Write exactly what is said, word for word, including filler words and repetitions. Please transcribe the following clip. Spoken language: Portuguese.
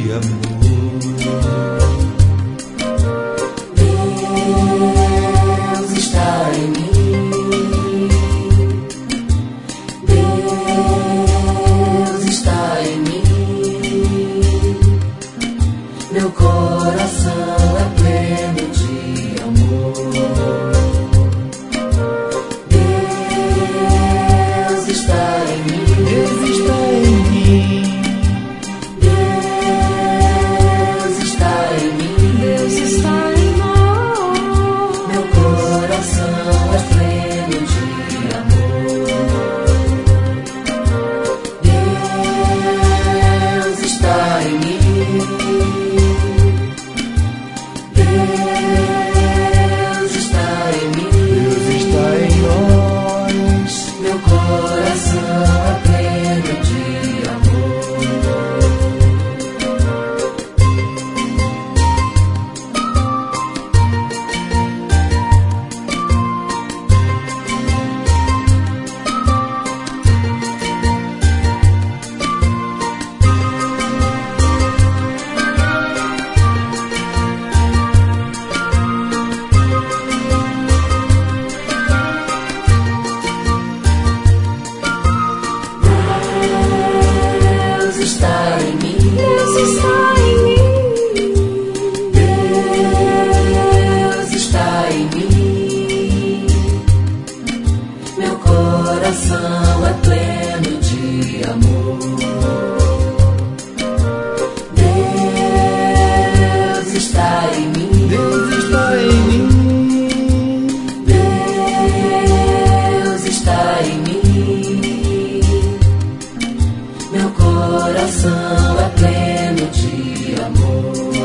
Deus está em mim. Deus está em mim. Meu coração é pleno de amor. Deus está em mim. Deus está em mim. Deus está em mim. Deus está em nós. Meu coração é pleno de amor. Deus está em mim. Deus está em mim. Deus está em nós. Meu coração é pleno de amor. Deus está em mim. Deus está em mim. Deus está em mim. Meu coração é pleno de amor. Deus está em mim. Deus está em mim. Deus está em mim. Meu coração é pleno de amor.